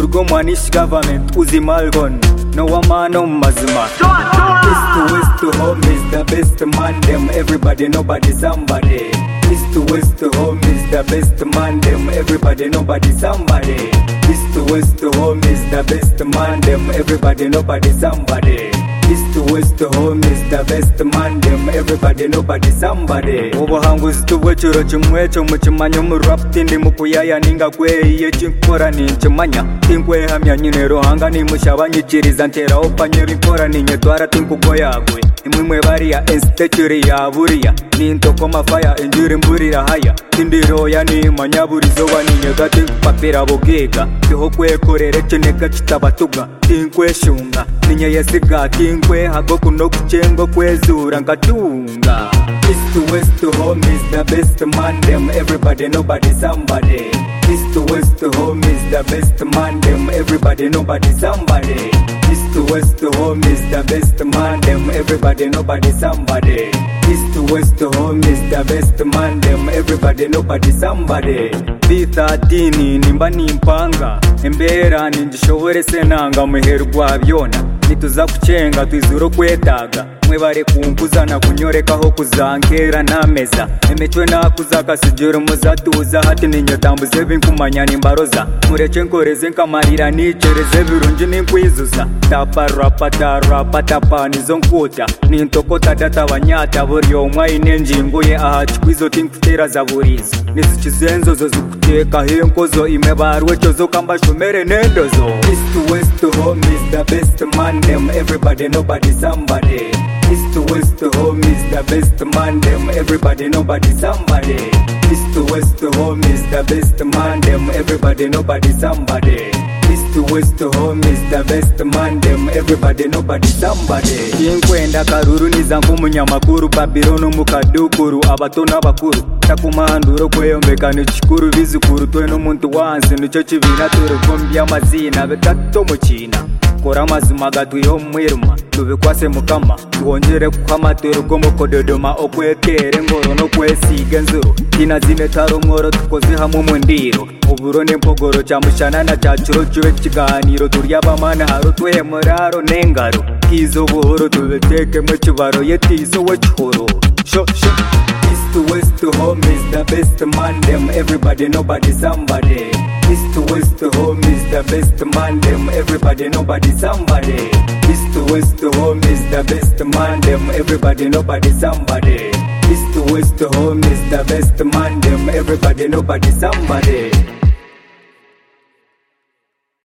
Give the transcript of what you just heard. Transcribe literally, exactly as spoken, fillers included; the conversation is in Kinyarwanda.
go manish government uzi malgon no woman no mazima. East to west to home is the best man them everybody nobody somebody. East to west to home is the best man them everybody nobody somebody. East to west to home is the best man them everybody nobody somebody. East to west to home is the best man them everybody nobody somebody. Obuhanguzi tubwekiro kimwe ekyo mukimanya mu rap tindi mukuyaya ninga kweye kinkora ninkimanya tinkwehamya nyine ruhanga nimushabanyikiriza nteraho panyeri nkora ninyetwara tinkugoyagwe imwe bariya insecurity ya buriya nintoko mafaya injuri mburira haya tindiroya nimanya burizo waninyega tinkupapira bugega tiho kwekorere kineka kitabatuga tinkweshunga ninye yesiga tinkwe hago kuno kuchengo kwezura ngatunga. East to west to home is the best man them everybody nobody somebody. East to west to home is the best man them everybody nobody somebody. East to west to home is the best man them everybody nobody somebody. East to west to home is the best man them everybody nobody somebody. B thirteen nimba nimpanga embera ninjishobore senanga muherwa byona nituza kucenga twizuro kwetaga mwebare kumpuzana kunyorekaho kuzankera nameza emetwe nakuzaka sijero muzatuza hati ninyotambuze binkumanya nimbaroza mureke nkoreze nkamarira nicereze birungi ninkwizuza taparapata rapatapa nizo nkota nintokota data banyata buri omwe inenjinguye aha kikwizo tinkutera za burizo nizikizenzo zo zikuteka henkozo imebarwe cyozo kambashomere nendozo. East to west to home is the best man them everybody nobody somebody. East to west to home is the best man them everybody nobody somebody. East to west to home is the best man them everybody nobody somebody. East to west to home is the best man them everybody nobody somebody. Tinkwenda karuru nizangu munyamakuru Babilono mukadukuru abato n'abakuru takumahanduro kweyombeka nikikuru bizukuru twe n'umuntu wanze nicyo kibina turukombya amazina betato mukina kora mazima gatwiyo mwiruma tubikwase mukama twongere kukama turugomo kododoma okwetere ngoro no kwesiga nzuru tina zimetaro mworo tukoze hamwe mu ndiro uburo nempogoro cyamushana na cyacuro cywe kiganiro turyabamana haro twe muraro nengaro kizo buhoro tubeteke mu kibaro yetizo wechoro sho sho. East to west to home is the best man them everybody nobody somebody. East to west to home is the best man them everybody nobody somebody. East to west to home is the best man them everybody nobody somebody. East to west to home is the best man them everybody nobody somebody.